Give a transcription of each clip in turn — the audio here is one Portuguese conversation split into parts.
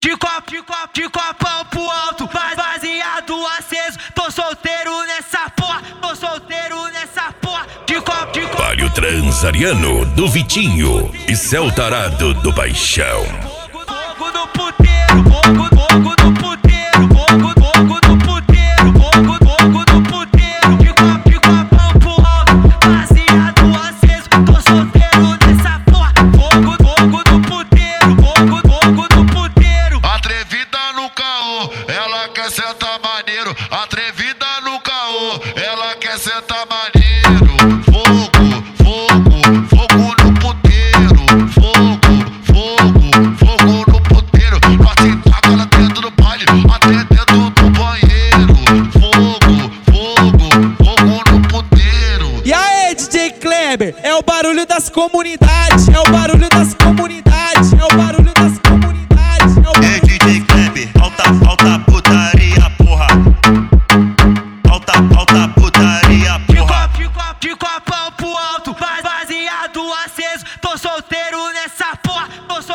de copão pro alto, baseado aceso. Tô solteiro nessa porra, de copo. Palio Transariano do Vitinho e Céu Tarado do Paixão. Fogo no puteiro, fogo no puteiro, fogo no puteiro, fogo no puteiro. De copão pro alto, baseado aceso. Tô solteiro nessa porra, fogo no puteiro, fogo no puteiro. Atrevida no caô, ela quer sentar maneiro. Atrevida no caô, ela quer sentar maneiro. Fogo no puteiro. Fogo no puteiro. Nós taca ela dentro do baile, até dentro do banheiro. Fogo no puteiro. E aí, DJ Kleber, é o barulho das comunidades, é o barulho das comunidades, é o barulho das comunidades, é o barulho... DJ Kleber, alta putaria, porra. Alta putaria, porra. De copão pro alto, baseado aceso. Tô solteiro nessa porra,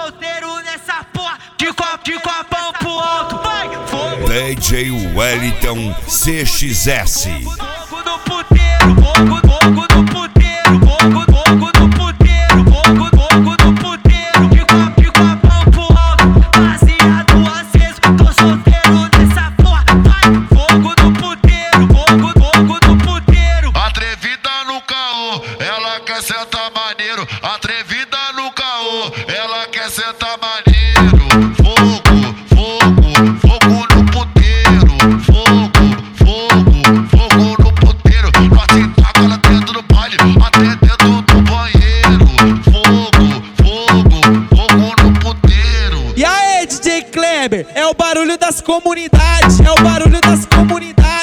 de copão pro alto. Vai, fogo. DJ Wellington CXS. Fogo no puteiro, fogo no puteiro, fogo no puteiro, fogo no puteiro. De copão pro alto, baseado aceso. Tô solteiro nessa porra. Vai, fogo no puteiro, fogo no puteiro. Atrevida no caô, ela quer sentar maneiro. Atrevida no caô, ela quer sentar maneiro. Fogo no puteiro. Fogo no puteiro. Nós taca ela dentro do baile, até dentro do banheiro. Fogo no puteiro. E aí, DJ Kleber, é o barulho das comunidades, é o barulho das comunidades.